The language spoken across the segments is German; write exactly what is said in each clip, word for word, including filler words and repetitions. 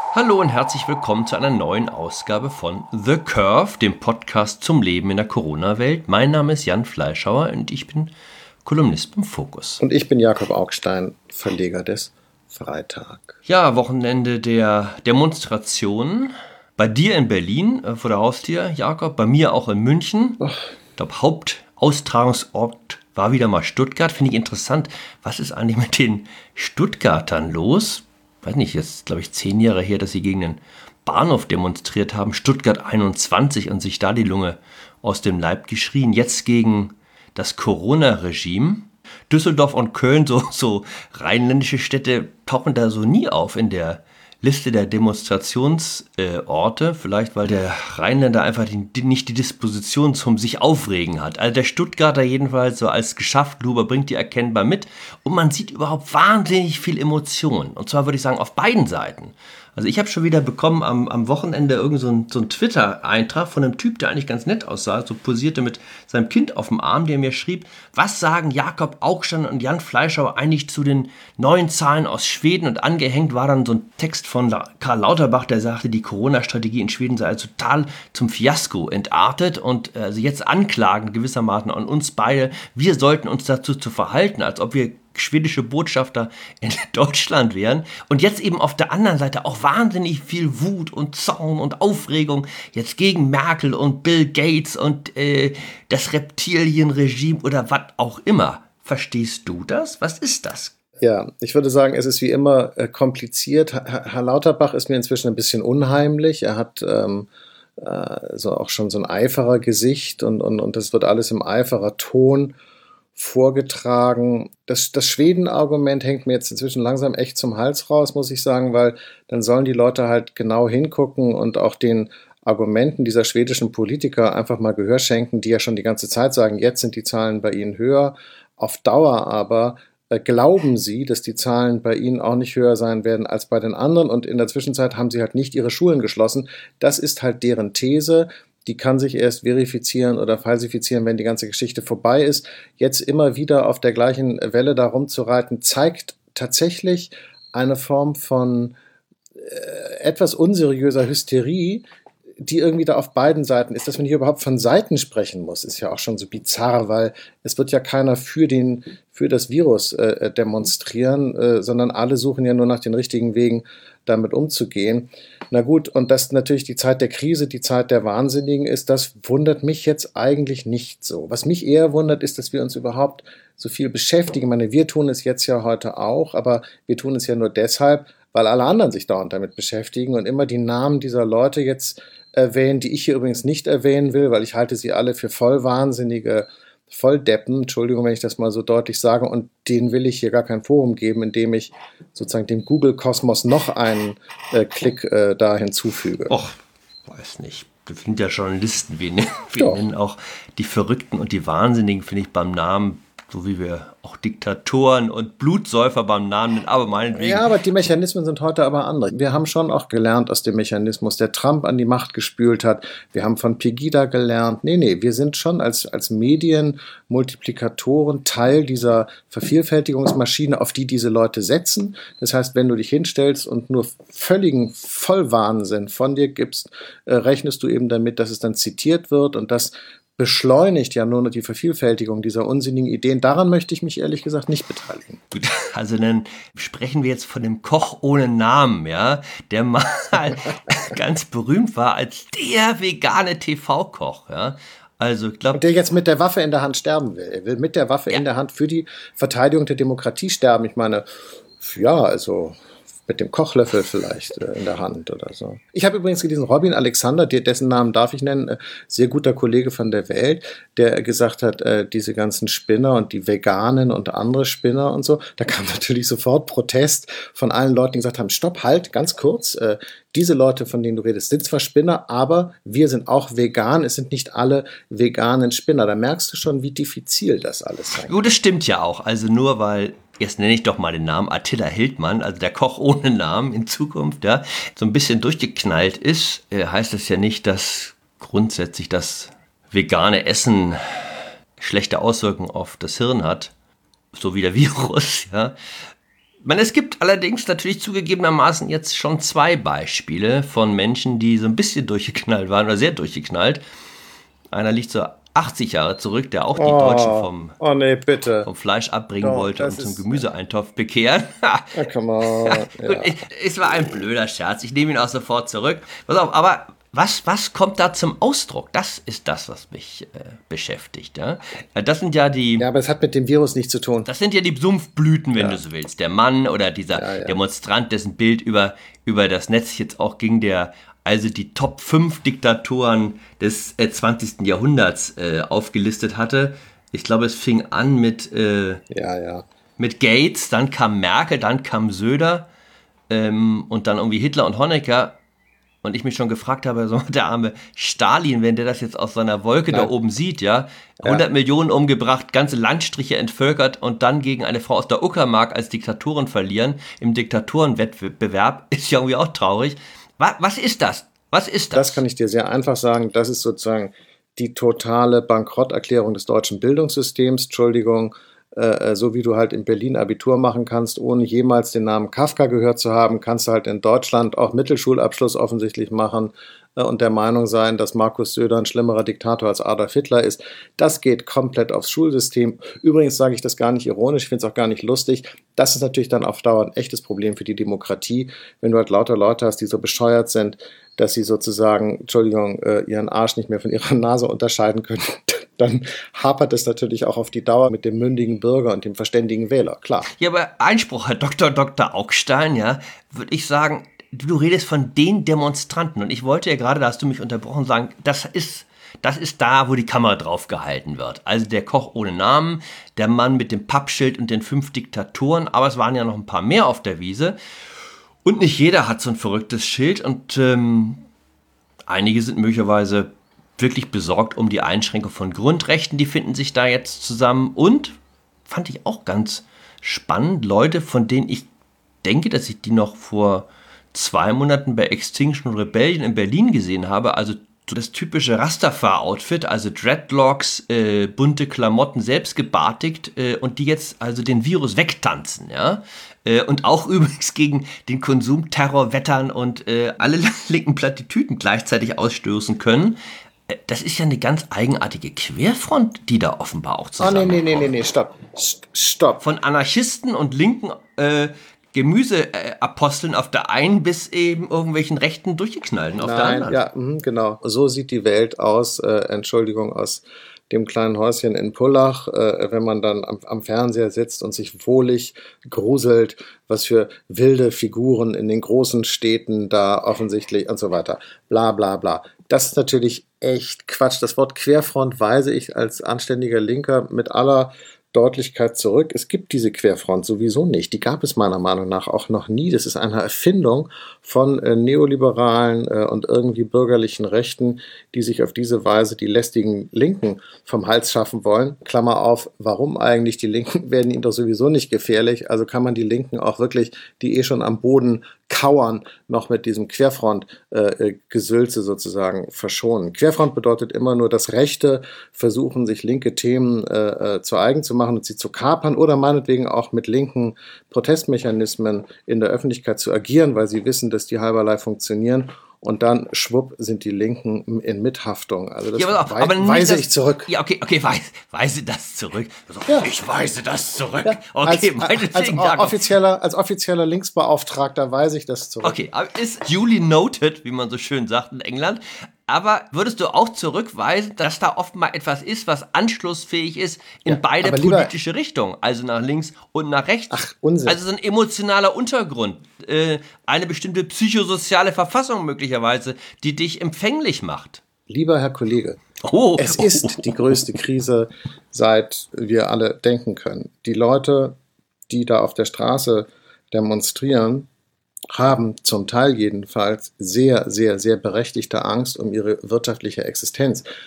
Hallo und herzlich willkommen zu einer neuen Ausgabe von The Curve, dem Podcast zum Leben in der Corona-Welt. Mein Name ist Jan Fleischhauer und ich bin Kolumnist beim Fokus. Und ich bin Jakob Augstein, Verleger des Freitag. Ja, Wochenende der Demonstrationen. Bei dir in Berlin äh, vor der Haustür, Jakob, bei mir auch in München. Oh. Ich glaube, Hauptaustragungsort war wieder mal Stuttgart. Finde ich interessant. Was ist eigentlich mit den Stuttgartern los? Weiß nicht, jetzt glaube ich zehn Jahre her, dass sie gegen den Bahnhof demonstriert haben. Stuttgart einundzwanzig und sich da die Lunge aus dem Leib geschrien. Jetzt gegen das Corona-Regime. Düsseldorf und Köln, so, so rheinländische Städte, tauchen da so nie auf in der Liste der Demonstrationsorte. Äh, Vielleicht, weil der Rheinländer einfach die, die, nicht die Disposition zum sich aufregen hat. Also der Stuttgarter jedenfalls so als Geschäftluber bringt die erkennbar mit. Und man sieht überhaupt wahnsinnig viel Emotion. Und zwar würde ich sagen auf beiden Seiten. Also ich habe schon wieder bekommen am, am Wochenende irgend so ein, so ein Twitter-Eintrag von einem Typ, der eigentlich ganz nett aussah, so posierte mit seinem Kind auf dem Arm, der mir schrieb, was sagen Jakob Augstein und Jan Fleischhauer eigentlich zu den neuen Zahlen aus Schweden? Und angehängt war dann so ein Text von Karl Lauterbach, der sagte, die Corona-Strategie in Schweden sei also total zum Fiasko entartet und also jetzt anklagen gewissermaßen an uns beide, wir sollten uns dazu zu verhalten, als ob wir schwedische Botschafter in Deutschland wären. Und jetzt eben auf der anderen Seite auch wahnsinnig viel Wut und Zorn und Aufregung jetzt gegen Merkel und Bill Gates und äh, das Reptilienregime oder was auch immer. Verstehst du das? Was ist das? Ja, ich würde sagen, es ist wie immer äh, kompliziert. Herr, Herr Lauterbach ist mir inzwischen ein bisschen unheimlich. Er hat ähm, äh, so auch schon so ein eiferer Gesicht und, und, und das wird alles im eiferer Ton vorgetragen. Das, das Schweden-Argument hängt mir jetzt inzwischen langsam echt zum Hals raus, muss ich sagen, weil dann sollen die Leute halt genau hingucken und auch den Argumenten dieser schwedischen Politiker einfach mal Gehör schenken, die ja schon die ganze Zeit sagen, jetzt sind die Zahlen bei ihnen höher. Auf Dauer aber äh, glauben sie, dass die Zahlen bei ihnen auch nicht höher sein werden als bei den anderen und in der Zwischenzeit haben sie halt nicht ihre Schulen geschlossen. Das ist halt deren These. Die kann sich erst verifizieren oder falsifizieren, wenn die ganze Geschichte vorbei ist. Jetzt immer wieder auf der gleichen Welle da rumzureiten, zeigt tatsächlich eine Form von äh, etwas unseriöser Hysterie, die irgendwie da auf beiden Seiten ist. Dass man hier überhaupt von Seiten sprechen muss, ist ja auch schon so bizarr, weil es wird ja keiner für, den, für das Virus äh, demonstrieren, äh, sondern alle suchen ja nur nach den richtigen Wegen, damit umzugehen. Na gut, und dass natürlich die Zeit der Krise, die Zeit der Wahnsinnigen ist, das wundert mich jetzt eigentlich nicht so. Was mich eher wundert, ist, dass wir uns überhaupt so viel beschäftigen. Ich meine, wir tun es jetzt ja heute auch, aber wir tun es ja nur deshalb, weil alle anderen sich dauernd damit beschäftigen und immer die Namen dieser Leute jetzt erwähnen, die ich hier übrigens nicht erwähnen will, weil ich halte sie alle für voll wahnsinnige Volldeppen, Entschuldigung, wenn ich das mal so deutlich sage, und denen will ich hier gar kein Forum geben, indem ich sozusagen dem Google-Kosmos noch einen äh, Klick äh, da hinzufüge. Och, weiß nicht. Wir sind ja Journalisten, wir, wir nennen auch die Verrückten und die Wahnsinnigen, finde ich, beim Namen, so wie wir auch Diktatoren und Blutsäufer beim Namen nennen, aber meinetwegen. Ja, aber die Mechanismen sind heute aber andere. Wir haben schon auch gelernt aus dem Mechanismus, der Trump an die Macht gespült hat. Wir haben von Pegida gelernt. Nee, nee, wir sind schon als, als Medienmultiplikatoren Teil dieser Vervielfältigungsmaschine, auf die diese Leute setzen. Das heißt, wenn du dich hinstellst und nur völligen Vollwahnsinn von dir gibst, äh, rechnest du eben damit, dass es dann zitiert wird und das beschleunigt ja nur noch die Vervielfältigung dieser unsinnigen Ideen. Daran möchte ich mich ehrlich gesagt nicht beteiligen. Gut, also dann sprechen wir jetzt von dem Koch ohne Namen, ja, der mal ganz berühmt war als der vegane T V-Koch, ja. Also, ich glaube, der jetzt mit der Waffe in der Hand sterben will. Er will mit der Waffe ja. in der Hand für die Verteidigung der Demokratie sterben. Ich meine, ja, also mit dem Kochlöffel vielleicht äh, in der Hand oder so. Ich habe übrigens gelesen, Robin Alexander, dessen Namen darf ich nennen, äh, sehr guter Kollege von der Welt, der gesagt hat, äh, diese ganzen Spinner und die Veganen und andere Spinner und so, da kam natürlich sofort Protest von allen Leuten, die gesagt haben, stopp, halt, ganz kurz, äh, diese Leute, von denen du redest, sind zwar Spinner, aber wir sind auch vegan, es sind nicht alle veganen Spinner. Da merkst du schon, wie diffizil das alles sein kann. Gut, das stimmt ja auch, also nur weil jetzt nenne ich doch mal den Namen Attila Hildmann, also der Koch ohne Namen in Zukunft, ja, so ein bisschen durchgeknallt ist, äh, heißt das ja nicht, dass grundsätzlich das vegane Essen schlechte Auswirkungen auf das Hirn hat, so wie der Virus, ja. Man, es gibt allerdings natürlich zugegebenermaßen jetzt schon zwei Beispiele von Menschen, die so ein bisschen durchgeknallt waren oder sehr durchgeknallt. Einer liegt so achtzig Jahre zurück, der auch die Oh, Deutschen vom, oh nee, bitte. vom Fleisch abbringen Doch, wollte das und zum ist- Gemüseeintopf bekehren. Ah, come on. Gut, Ja. ich, es war ein blöder Scherz. Ich nehme ihn auch sofort zurück. Pass auf, aber was, was kommt da zum Ausdruck? Das ist das, was mich äh, beschäftigt. Ja? Das sind ja die. Ja, aber es hat mit dem Virus nichts zu tun. Das sind ja die Sumpfblüten, wenn Ja. du so willst. Der Mann oder dieser Ja, ja. Demonstrant, dessen Bild über, über das Netz jetzt auch ging, der also die Top fünf Diktatoren des äh, zwanzigsten Jahrhunderts äh, aufgelistet hatte. Ich glaube, es fing an mit, äh, Ja, ja. mit Gates, dann kam Merkel, dann kam Söder ähm, und dann irgendwie Hitler und Honecker. Und ich mich schon gefragt habe, so der arme Stalin, wenn der das jetzt aus seiner Wolke Nein. da oben sieht, ja, hundert Millionen umgebracht, ganze Landstriche entvölkert und dann gegen eine Frau aus der Uckermark als Diktatorin verlieren, im Diktatorenwettbewerb, ist ja irgendwie auch traurig. Was, was ist das? Was ist das? Das kann ich dir sehr einfach sagen. Das ist sozusagen die totale Bankrotterklärung des deutschen Bildungssystems. Entschuldigung, äh, so wie du halt in Berlin Abitur machen kannst, ohne jemals den Namen Kafka gehört zu haben, kannst du halt in Deutschland auch Mittelschulabschluss offensichtlich machen äh, und der Meinung sein, dass Markus Söder ein schlimmerer Diktator als Adolf Hitler ist. Das geht komplett aufs Schulsystem. Übrigens sage ich das gar nicht ironisch, ich finde es auch gar nicht lustig. Das ist natürlich dann auf Dauer ein echtes Problem für die Demokratie, wenn du halt lauter Leute hast, die so bescheuert sind, dass sie sozusagen, Entschuldigung, äh, ihren Arsch nicht mehr von ihrer Nase unterscheiden können, dann hapert es natürlich auch auf die Dauer mit dem mündigen Bürger und dem verständigen Wähler, klar. Ja, aber Einspruch, Herr Doktor Doktor Augstein, ja, würde ich sagen, du redest von den Demonstranten. Und ich wollte ja gerade, da hast du mich unterbrochen, sagen, das ist, das ist da, wo die Kamera drauf gehalten wird. Also der Koch ohne Namen, der Mann mit dem Pappschild und den fünf Diktatoren, aber es waren ja noch ein paar mehr auf der Wiese. Und nicht jeder hat so ein verrücktes Schild und ähm, einige sind möglicherweise wirklich besorgt um die Einschränkung von Grundrechten, die finden sich da jetzt zusammen. Und, fand ich auch ganz spannend, Leute, von denen ich denke, dass ich die noch vor zwei Monaten bei Extinction Rebellion in Berlin gesehen habe, also so das typische Rastafari-Outfit, also Dreadlocks, äh, bunte Klamotten, selbst gebartigt äh, und die jetzt also den Virus wegtanzen, ja. Äh, und auch übrigens gegen den Konsumterror wettern und äh, alle linken Plattitüden gleichzeitig ausstoßen können. Äh, das ist ja eine ganz eigenartige Querfront, die da offenbar auch Oh, nee, zusammenkommt. nee, nee, nee, nee, stopp. S- Stopp. Von Anarchisten und linken äh, Gemüseaposteln auf der einen bis eben irgendwelchen rechten Durchgeknallten auf der Nein, anderen. ja, mhm, genau. So sieht die Welt aus, äh, Entschuldigung, aus dem kleinen Häuschen in Pullach, äh, wenn man dann am, am Fernseher sitzt und sich wohlig gruselt, was für wilde Figuren in den großen Städten da offensichtlich und so weiter. Bla bla bla. Das ist natürlich echt Quatsch. Das Wort Querfront weise ich als anständiger Linker mit aller Deutlichkeit zurück. Es gibt diese Querfront sowieso nicht. Die gab es meiner Meinung nach auch noch nie. Das ist eine Erfindung von äh, neoliberalen äh, und irgendwie bürgerlichen Rechten, die sich auf diese Weise die lästigen Linken vom Hals schaffen wollen. Klammer auf, warum eigentlich? Die Linken werden ihnen doch sowieso nicht gefährlich. Also kann man die Linken auch wirklich, die eh schon am Boden kauern, noch mit diesem Querfront-Gesülze äh, sozusagen verschonen. Querfront bedeutet immer nur, dass Rechte versuchen, sich linke Themen äh, äh, zu eigen zu machen und sie zu kapern oder meinetwegen auch mit linken Protestmechanismen in der Öffentlichkeit zu agieren, weil sie wissen, dass die halberlei funktionieren. Und dann, schwupp, sind die Linken in Mithaftung. Also das Ja, aber, wei aber nicht weise das- ich zurück. Ja, okay, okay, weise, weise das zurück. Also, Ja. Ich weise das zurück. Ja, Okay, als, meinetwegen, als, Jakob. offizieller, als offizieller Linksbeauftragter weise ich das zurück. Okay, aber ist duly noted, wie man so schön sagt in England. Aber würdest du auch zurückweisen, dass da oft mal etwas ist, was anschlussfähig ist in Ja, beide aber lieber- politische Richtungen, also nach links und nach rechts? Ach, Unsinn. Also so ein emotionaler Untergrund, äh, eine bestimmte psychosoziale Verfassung möglicherweise, die dich empfänglich macht. Lieber Herr Kollege, Oh, es ist die größte Krise, seit wir alle denken können. Die Leute, die da auf der Straße demonstrieren, haben zum Teil jedenfalls sehr, sehr, sehr berechtigte Angst um ihre wirtschaftliche Existenz.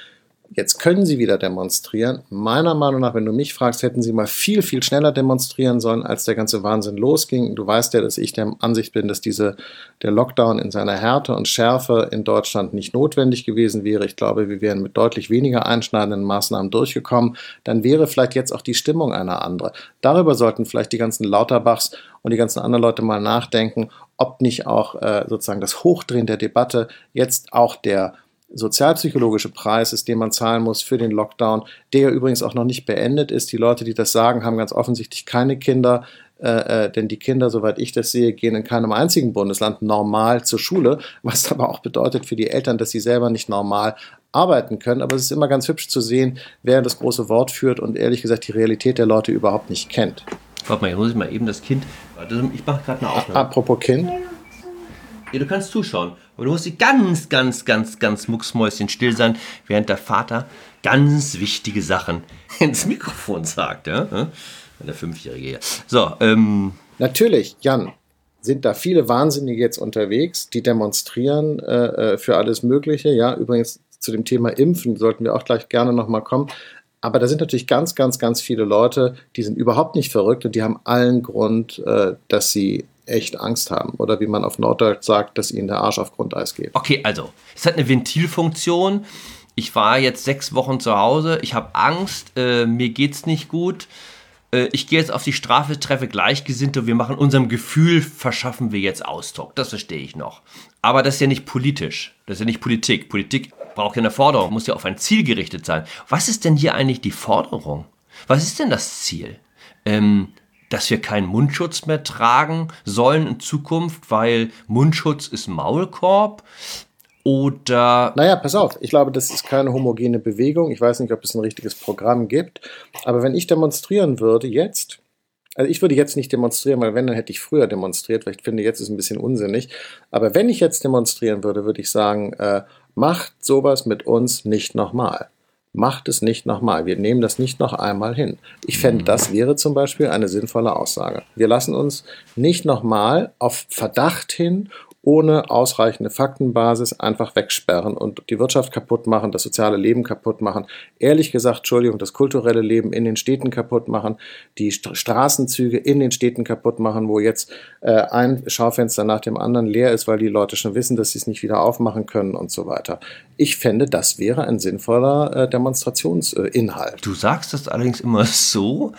Jetzt können sie wieder demonstrieren. Meiner Meinung nach, wenn du mich fragst, hätten sie mal viel, viel schneller demonstrieren sollen, als der ganze Wahnsinn losging. Du weißt ja, dass ich der Ansicht bin, dass diese, der Lockdown in seiner Härte und Schärfe in Deutschland nicht notwendig gewesen wäre. Ich glaube, wir wären mit deutlich weniger einschneidenden Maßnahmen durchgekommen. Dann wäre vielleicht jetzt auch die Stimmung eine andere. Darüber sollten vielleicht die ganzen Lauterbachs und die ganzen anderen Leute mal nachdenken, ob nicht auch äh, sozusagen das Hochdrehen der Debatte jetzt auch der sozialpsychologische Preis ist, den man zahlen muss für den Lockdown, der übrigens auch noch nicht beendet ist. Die Leute, die das sagen, haben ganz offensichtlich keine Kinder, äh, denn die Kinder, soweit ich das sehe, gehen in keinem einzigen Bundesland normal zur Schule, was aber auch bedeutet für die Eltern, dass sie selber nicht normal arbeiten können. Aber es ist immer ganz hübsch zu sehen, wer das große Wort führt und ehrlich gesagt die Realität der Leute überhaupt nicht kennt. Warte mal, jetzt muss ich mal eben das Kind... Ich mache gerade eine Aufnahme. Apropos Kind. Ja, du kannst zuschauen, aber du musst ganz, ganz, ganz, ganz mucksmäuschen still sein, während der Vater ganz wichtige Sachen ins Mikrofon sagt, ja? Der Fünfjährige hier. So, ähm... Natürlich, Jan, sind da viele Wahnsinnige jetzt unterwegs, die demonstrieren äh, für alles Mögliche. Ja, übrigens zu dem Thema Impfen sollten wir auch gleich gerne nochmal kommen. Aber da sind natürlich ganz, ganz, ganz viele Leute, die sind überhaupt nicht verrückt und die haben allen Grund, äh, dass sie echt Angst haben. Oder wie man auf Norddeutsch sagt, dass ihnen der Arsch auf Grundeis geht. Okay, also, es hat eine Ventilfunktion. Ich war jetzt sechs Wochen zu Hause. Ich habe Angst. Äh, mir geht's nicht gut. Äh, ich gehe jetzt auf die Straße, treffe Gleichgesinnte. Wir machen unserem Gefühl, verschaffen wir jetzt Ausdruck. Das verstehe ich noch. Aber das ist ja nicht politisch. Das ist ja nicht Politik. Politik braucht ja eine Forderung, muss ja auf ein Ziel gerichtet sein. Was ist denn hier eigentlich die Forderung? Was ist denn das Ziel? Ähm... dass wir keinen Mundschutz mehr tragen sollen in Zukunft, weil Mundschutz ist Maulkorb? Oder... Naja, pass auf, ich glaube, das ist keine homogene Bewegung. Ich weiß nicht, ob es ein richtiges Programm gibt. Aber wenn ich demonstrieren würde jetzt, also ich würde jetzt nicht demonstrieren, weil wenn, dann hätte ich früher demonstriert, weil ich finde, jetzt ist es ein bisschen unsinnig. Aber wenn ich jetzt demonstrieren würde, würde ich sagen, äh, macht sowas mit uns nicht nochmal. Macht es nicht nochmal. Wir nehmen das nicht noch einmal hin. Ich fände, das wäre zum Beispiel eine sinnvolle Aussage. Wir lassen uns nicht nochmal auf Verdacht hin, ohne ausreichende Faktenbasis einfach wegsperren und die Wirtschaft kaputt machen, das soziale Leben kaputt machen. Ehrlich gesagt, Entschuldigung, das kulturelle Leben in den Städten kaputt machen, die St- Straßenzüge in den Städten kaputt machen, wo jetzt äh, ein Schaufenster nach dem anderen leer ist, weil die Leute schon wissen, dass sie es nicht wieder aufmachen können und so weiter. Ich fände, das wäre ein sinnvoller äh, Demonstrationsinhalt. Du sagst das allerdings immer so,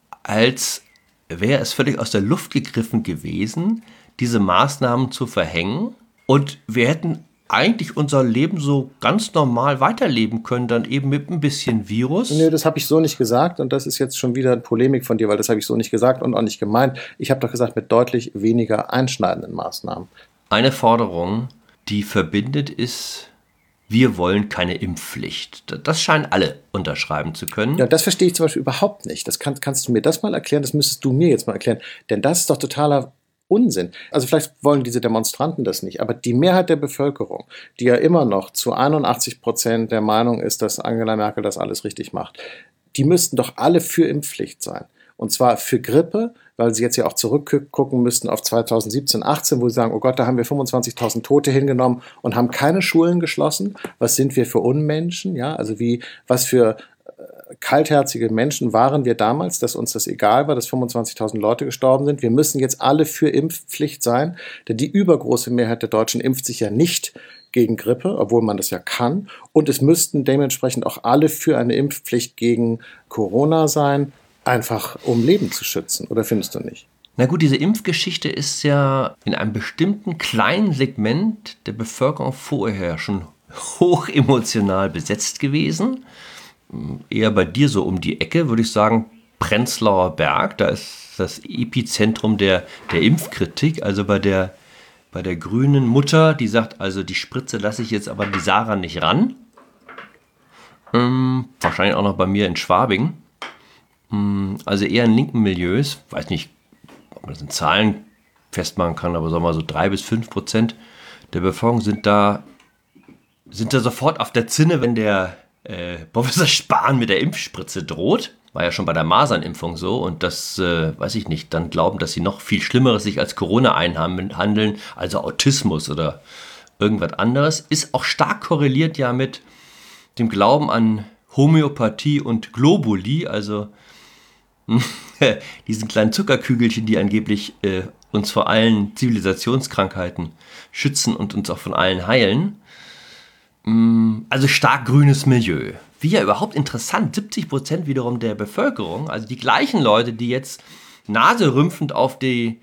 als wäre es völlig aus der Luft gegriffen gewesen, diese Maßnahmen zu verhängen, und wir hätten eigentlich unser Leben so ganz normal weiterleben können, dann eben mit ein bisschen Virus. Nee, das habe ich so nicht gesagt und das ist jetzt schon wieder eine Polemik von dir, weil das habe ich so nicht gesagt und auch nicht gemeint. Ich habe doch gesagt, mit deutlich weniger einschneidenden Maßnahmen. Eine Forderung, die verbindet, ist: wir wollen keine Impfpflicht. Das scheinen alle unterschreiben zu können. Ja, das verstehe ich zum Beispiel überhaupt nicht. Das kann, kannst du mir das mal erklären? Das müsstest du mir jetzt mal erklären. Denn das ist doch totaler Unsinn. Also vielleicht wollen diese Demonstranten das nicht, aber die Mehrheit der Bevölkerung, die ja immer noch zu einundachtzig Prozent der Meinung ist, dass Angela Merkel das alles richtig macht, die müssten doch alle für Impfpflicht sein. Und zwar für Grippe, weil sie jetzt ja auch zurückgucken müssten auf zweitausendsiebzehn, achtzehn, wo sie sagen, oh Gott, da haben wir fünfundzwanzigtausend Tote hingenommen und haben keine Schulen geschlossen. Was sind wir für Unmenschen? Ja, also wie, was für kaltherzige Menschen waren wir damals, dass uns das egal war, dass fünfundzwanzigtausend Leute gestorben sind. Wir müssen jetzt alle für Impfpflicht sein, denn die übergroße Mehrheit der Deutschen impft sich ja nicht gegen Grippe, obwohl man das ja kann. Und es müssten dementsprechend auch alle für eine Impfpflicht gegen Corona sein, einfach um Leben zu schützen. Oder findest du nicht? Na gut, diese Impfgeschichte ist ja in einem bestimmten kleinen Segment der Bevölkerung vorher schon hoch emotional besetzt gewesen. Eher bei dir so um die Ecke, würde ich sagen, Prenzlauer Berg, da ist das Epizentrum der, der Impfkritik, also bei der, bei der grünen Mutter, die sagt, also die Spritze lasse ich jetzt aber die Sarah nicht ran. Ähm, wahrscheinlich auch noch bei mir in Schwabing. Ähm, also eher in linken Milieus, weiß nicht, ob man das in Zahlen festmachen kann, aber sagen wir mal so drei bis fünf Prozent der Bevölkerung sind da, sind da sofort auf der Zinne, wenn der Äh, Professor Spahn mit der Impfspritze droht. War ja schon bei der Masernimpfung so, und das, äh, weiß ich nicht, dann glauben, dass sie noch viel Schlimmeres sich als Corona einhandeln, also Autismus oder irgendwas anderes, ist auch stark korreliert ja mit dem Glauben an Homöopathie und Globuli, also diesen kleinen Zuckerkügelchen, die angeblich äh, uns vor allen Zivilisationskrankheiten schützen und uns auch von allen heilen. Also stark grünes Milieu. Wie ja überhaupt interessant, siebzig Prozent wiederum der Bevölkerung, also die gleichen Leute, die jetzt naserümpfend auf die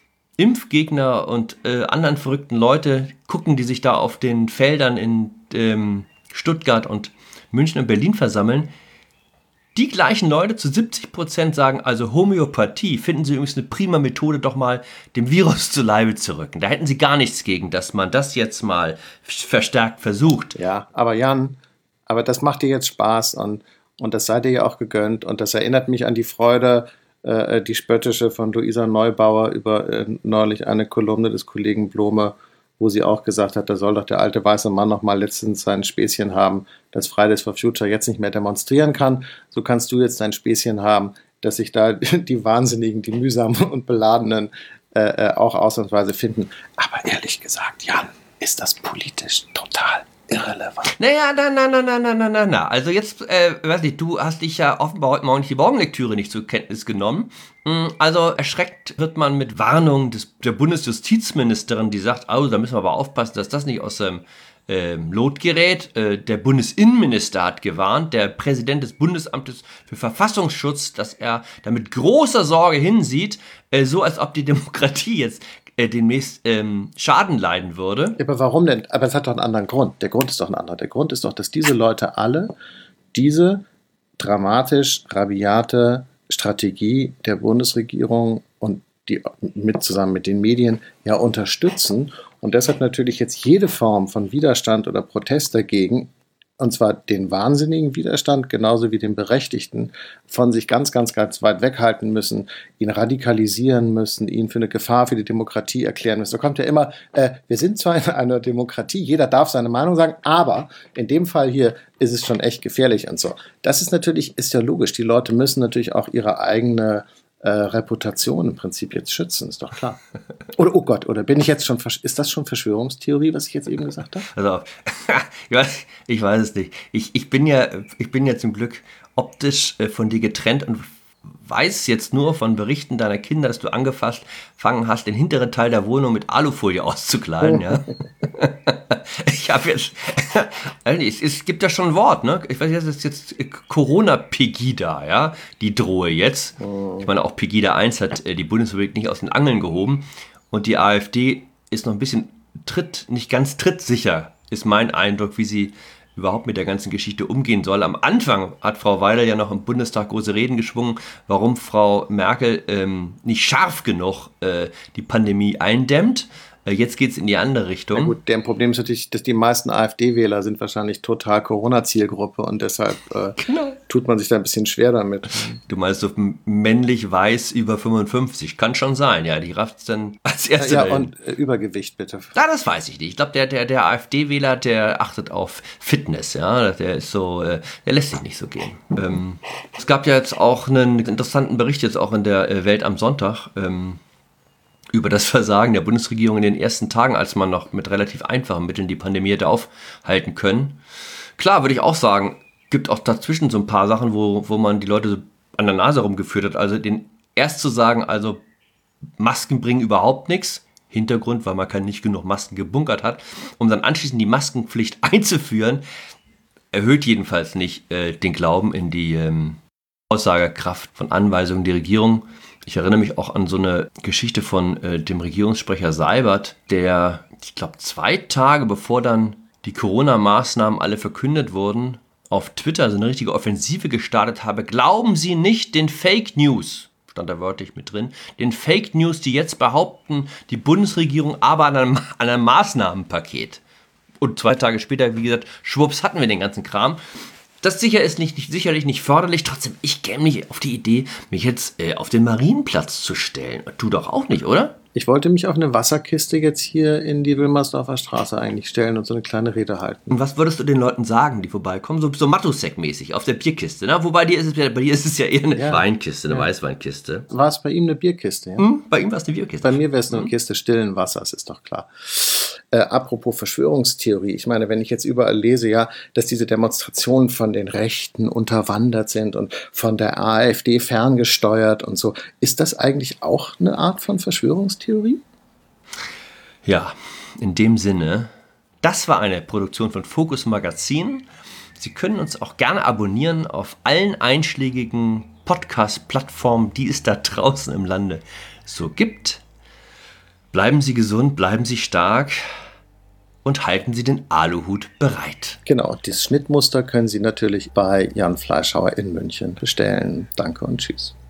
Impfgegner und äh, anderen verrückten Leute gucken, die sich da auf den Feldern in ähm, Stuttgart und München und Berlin versammeln. Die gleichen Leute zu siebzig Prozent sagen, also Homöopathie finden sie übrigens eine prima Methode, doch mal dem Virus zu Leibe zu rücken. Da hätten sie gar nichts gegen, dass man das jetzt mal verstärkt versucht. Ja, aber Jan, aber das macht dir jetzt Spaß und, und das sei dir ja auch gegönnt und das erinnert mich an die Freude, äh, die spöttische von Luisa Neubauer über äh, neulich eine Kolumne des Kollegen Blome, wo sie auch gesagt hat, da soll doch der alte weiße Mann noch mal letztens sein Späßchen haben, dass Fridays for Future jetzt nicht mehr demonstrieren kann. So kannst du jetzt dein Späßchen haben, dass sich da die Wahnsinnigen, die mühsamen und beladenen äh, auch ausnahmsweise finden. Aber ehrlich gesagt, Jan, ist das politisch total irrelevant. Naja, na, na, na, na, na, na, na, na. Also jetzt, äh, weiß nicht, du hast dich ja offenbar heute Morgen die Morgenlektüre nicht zur Kenntnis genommen. Also erschreckt wird man mit Warnungen des, der Bundesjustizministerin, die sagt, oh, da müssen wir aber aufpassen, dass das nicht aus dem ähm, Lot gerät. Äh, der Bundesinnenminister hat gewarnt, der Präsident des Bundesamtes für Verfassungsschutz, dass er da mit großer Sorge hinsieht, äh, so als ob die Demokratie jetzt äh, demnächst ähm, Schaden leiden würde. Ja, aber warum denn? Aber es hat doch einen anderen Grund. Der Grund ist doch ein anderer. Der Grund ist doch, dass diese Leute alle diese dramatisch rabiate Strategie der Bundesregierung und die mit zusammen mit den Medien ja unterstützen und deshalb natürlich jetzt jede Form von Widerstand oder Protest dagegen, und zwar den wahnsinnigen Widerstand genauso wie den berechtigten, von sich ganz, ganz, ganz weit weghalten müssen, ihn radikalisieren müssen, ihn für eine Gefahr für die Demokratie erklären müssen. Da kommt ja immer, äh, wir sind zwar in einer Demokratie, jeder darf seine Meinung sagen, aber in dem Fall hier ist es schon echt gefährlich und so. Das ist natürlich, ist ja logisch, die Leute müssen natürlich auch ihre eigene äh, Reputation im Prinzip jetzt schützen, ist doch klar. Oder, oh Gott, oder bin ich jetzt schon, ist das schon Verschwörungstheorie, was ich jetzt eben gesagt habe? Also, ich weiß, ich weiß es nicht. Ich, ich, bin ja, ich bin ja zum Glück optisch äh, von dir getrennt und weiß jetzt nur von Berichten deiner Kinder, dass du angefangen hast, den hinteren Teil der Wohnung mit Alufolie auszukleiden. Ja? Ich habe jetzt, es, es gibt ja schon ein Wort, ne? Ich weiß nicht, das ist jetzt Corona-Pegida, ja? Die drohe jetzt. Ich meine, auch Pegida eins hat die Bundesrepublik nicht aus den Angeln gehoben und die AfD ist noch ein bisschen tritt, nicht ganz trittsicher, ist mein Eindruck, wie sie überhaupt mit der ganzen Geschichte umgehen soll. Am Anfang hat Frau Weidel ja noch im Bundestag große Reden geschwungen, warum Frau Merkel ähm, nicht scharf genug äh, die Pandemie eindämmt. Äh, jetzt geht es in die andere Richtung. Ja gut, deren Problem ist natürlich, dass die meisten AfD-Wähler sind wahrscheinlich total Corona-Zielgruppe und deshalb äh, genau. tut man sich da ein bisschen schwer damit. Du meinst so männlich-weiß über fünfundfünfzig? Kann schon sein, ja. Die rafft es dann als erste. Ja, ja und äh, Übergewicht bitte. Ja, das weiß ich nicht. Ich glaube, der, der, der AfD-Wähler, der achtet auf Fitness, ja. Der ist so, äh, der lässt sich nicht so gehen. Ähm, es gab ja jetzt auch einen interessanten Bericht jetzt auch in der äh, Welt am Sonntag, ähm, über das Versagen der Bundesregierung in den ersten Tagen, als man noch mit relativ einfachen Mitteln die Pandemie hätte aufhalten können. Klar, würde ich auch sagen, gibt auch dazwischen so ein paar Sachen, wo, wo man die Leute so an der Nase rumgeführt hat. Also den erst zu sagen, also Masken bringen überhaupt nichts. Hintergrund, weil man nicht genug Masken gebunkert hat, um dann anschließend die Maskenpflicht einzuführen, erhöht jedenfalls nicht äh, den Glauben in die ähm, Aussagekraft von Anweisungen der Regierung. Ich erinnere mich auch an so eine Geschichte von äh, dem Regierungssprecher Seibert, der, ich glaube, zwei Tage bevor dann die Corona-Maßnahmen alle verkündet wurden, auf Twitter so eine richtige Offensive gestartet habe. Glauben Sie nicht den Fake News, stand da wörtlich mit drin, den Fake News, die jetzt behaupten, die Bundesregierung aber an einem, an einem Maßnahmenpaket. Und zwei Tage später, wie gesagt, schwupps, hatten wir den ganzen Kram. Das sicher ist nicht, nicht, sicherlich nicht förderlich. Trotzdem, ich käme nicht auf die Idee, mich jetzt äh, auf den Marienplatz zu stellen. Du doch auch nicht, oder? Ich wollte mich auf eine Wasserkiste jetzt hier in die Wilmersdorfer Straße eigentlich stellen und so eine kleine Rede halten. Und was würdest du den Leuten sagen, die vorbeikommen? So, so Matusek-mäßig auf der Bierkiste, ne? Wobei dir ist es, bei dir ist es ja eher eine ja. Weinkiste, eine ja. Weißweinkiste. War es bei ihm eine Bierkiste, ja? Hm, bei ihm war es eine Bierkiste. Bei mir wäre es eine hm. Kiste stillen Wassers, ist doch klar. Äh, apropos Verschwörungstheorie, ich meine, wenn ich jetzt überall lese, ja, dass diese Demonstrationen von den Rechten unterwandert sind und von der AfD ferngesteuert und so, ist das eigentlich auch eine Art von Verschwörungstheorie? Ja, in dem Sinne, das war eine Produktion von Focus Magazin. Sie können uns auch gerne abonnieren auf allen einschlägigen Podcast-Plattformen, die es da draußen im Lande so gibt. Bleiben Sie gesund, bleiben Sie stark und halten Sie den Aluhut bereit. Genau, dieses Schnittmuster können Sie natürlich bei Jan Fleischhauer in München bestellen. Danke und tschüss.